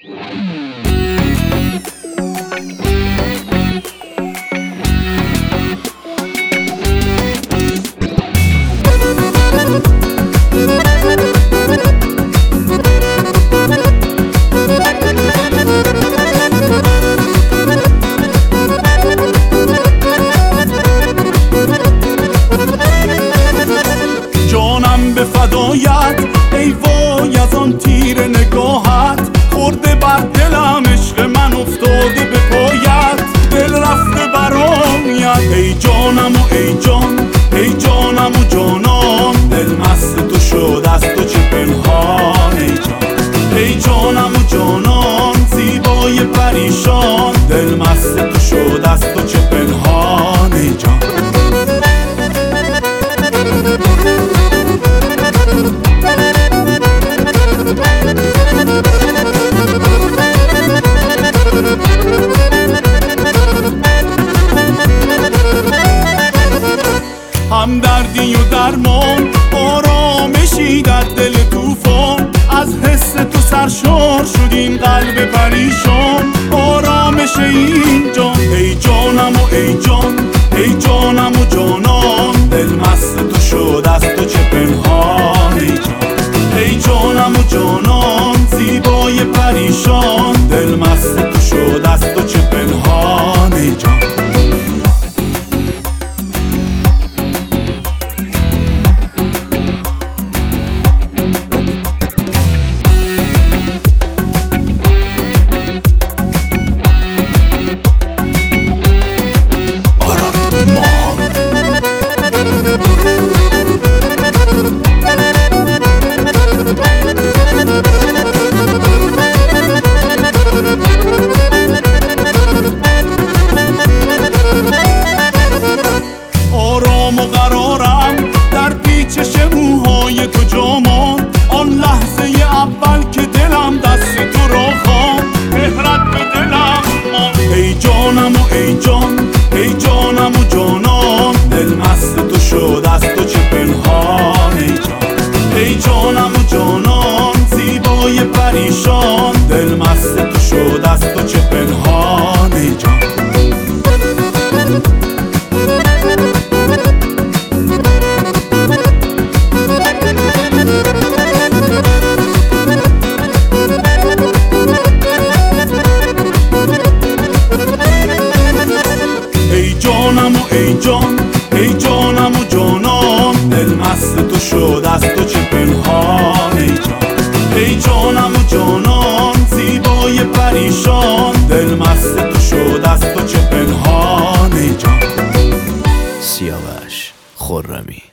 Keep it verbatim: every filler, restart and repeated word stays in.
جانم به فدایت ای وای از آن تیر نگاهت، خورده بر دلم عشق من افتاده به پایت، دل رفته برایت ای جانم و ای جان، ای جانم و جانان، دل مست تو شد از تو چه پنهان ای جان، ای جانم و جانان زیبای پریشان، دل مست تو شد از تو چه پنهان ای جان. همدردی و درمان، آرامشی در دل طوفان، از حس تو سرشار شد این قلب پریشان، آرامش این جان ای جانم و ای جان، ای جانم و جانان، دل مست تو شد از تو چه پنهان ای جان، ای جانم و جانان زیبای پریشان، دل مست تو شد از تو چه پنهان ای جان. آرام و قرارم در پیچش موهای تو جامان، آن لحظه اول که دلم دست تو را خواند، مهرت به دلم ماند ای جانم و ای جان، ای جانم و جانان، دل مست تو شد از تو چه پنهان ای جان، ای جانم و جانان زیبای پریشان، دل مست تو شد از تو چه پنهان ای جان. ای جانم و ای جان، ای جانم و جانان، دل مست تو شد از تو چه پنهان ای جان، ای جانم و جانان زیبای پریشان، دل مست تو شد از تو چه پنهان ای جان. سیاوش خرمی.